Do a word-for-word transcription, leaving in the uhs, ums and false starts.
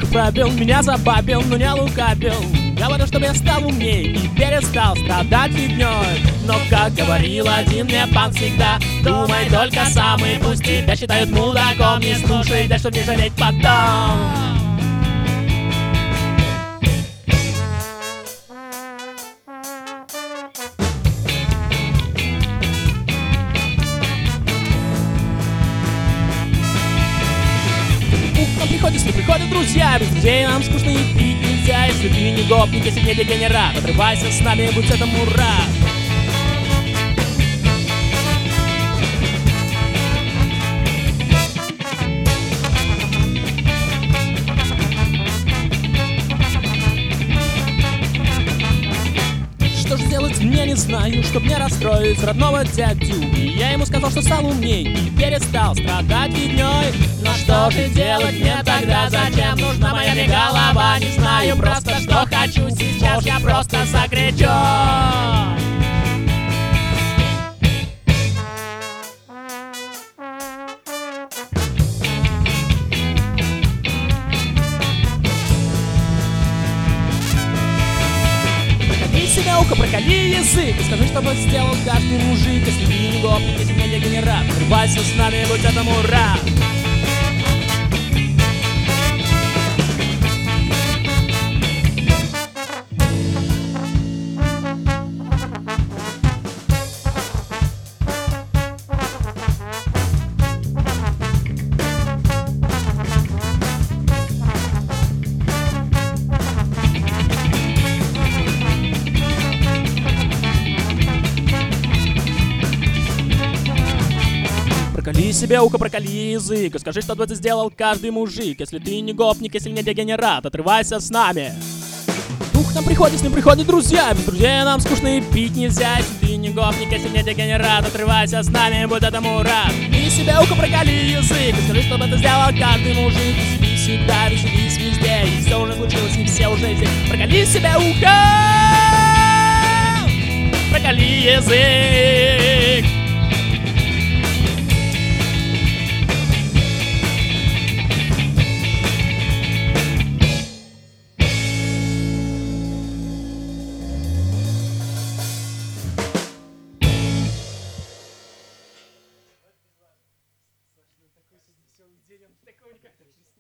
пробил, меня забабил, но не лукавил. Говорю, чтобы я стал умней и перестал страдать фигней. Но, как говорил один мне пан всегда, думай только сам и пусть тебя считают мудаком. Не слушай, да чтоб не жалеть потом. Приходят, не приходят друзья, без друзей нам скучно и пить нельзя. Если ты не гопник, если не дегенерат, отрывайся с нами, будь этому рад. Что же делать мне не знаю, чтоб не расстроить родного дядю. И я ему сказал, что стал умней и перестал страдать фигней. Но что же делать мне тогда? Зачем нужна моя мне голова? Не знаю просто, что хочу сейчас, я просто закричу. Себя ухо, проколи язык и скажи, что бы сделал каждый мужик. Если ты не гопник, если не дегенерат, отрывайся с нами, будь этому рад. Проколи себе ухо, проколи язык и скажи, что бы ты сделал каждый мужик. Если ты не гопник, если не дегенерат, отрывайся с нами. Дух нам приходит, с ним приходят друзья. Без друзей нам скучно и пить нельзя. Если ты не гопник, если не дегенерат, отрывайся с нами, будь этому рад. И себе ухо, проколи язык и скажи, что бы ты сделал каждый мужик. Веселись всегда, веселись везде, и все уже случилось, и все уже здесь. Проколи себе ухо, проколи язык. Такой сегодня веселый день, он такой никак не